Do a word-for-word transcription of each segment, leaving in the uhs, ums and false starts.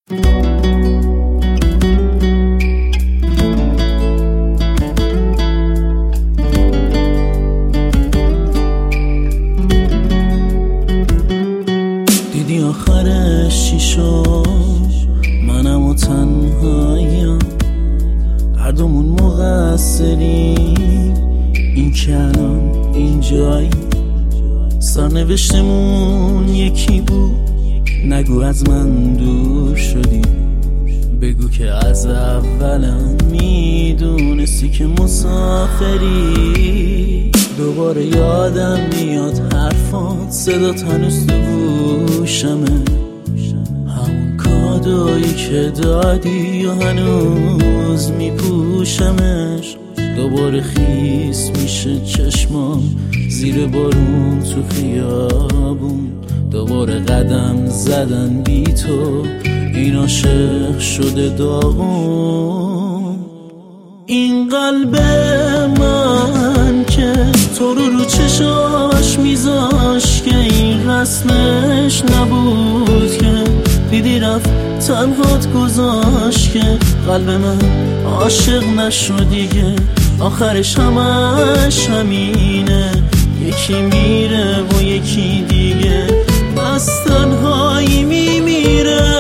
دیدی آخرش چی شد؟ منم و تنهاییم، هر دومون مقصریم، این که الان اینجایی. سرنوشتمون یکی بود، نگو از من دور شدی، بگو که از اولم میدونستی که مسافری. دوباره یادم میاد حرفات، صدات هنوز تو گوشمه، همون کادویی که دادی و هنوز میپوشمش. دوباره خیس میشه چشمام زیر بارون تو خیابون، دوباره قدم زدن بی تو، این عاشق شده داغون. این قلب من که تو رو رو چشاش میذاش، که این رسمش نبود، که دیدی رفت تنهات گذاشت، که قلب من عاشق نشد دیگه. آخرش همش همینه، یکی میره و یکی دیگه از تنهایی میمیره.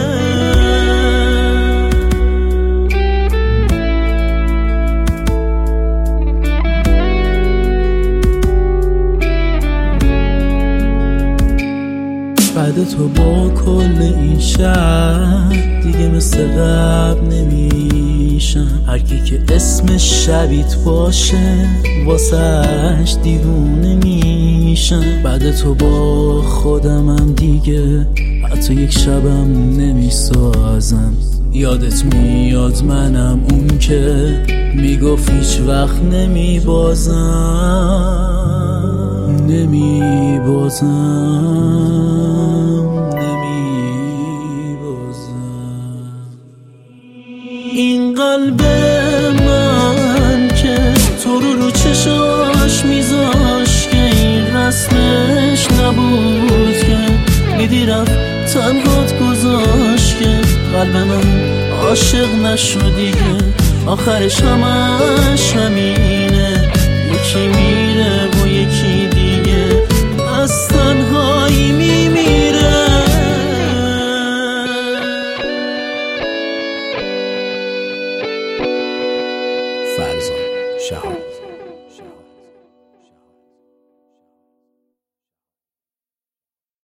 بعد تو با کل این شهر دیگه مثل قبل نمیشم، هر کی که اسمش شبیت باشه واسهش دیوونه میشم. بعد تو با خودمم دیگه حتی یک شبم نمیسازم. یادت میاد منم اون که میگفت هیچ وقت نمیبازم، نمیبازم، نمیبازم. این قلب من که تو رو رو چشاش میذاش، که این رسمش نبود، که دیدی رفت تنهات گذاشت، که قلب من عاشق نشد دیگه. آخرش همش همینه، یکی میره و یکی دیگه از تنهایی میمیره.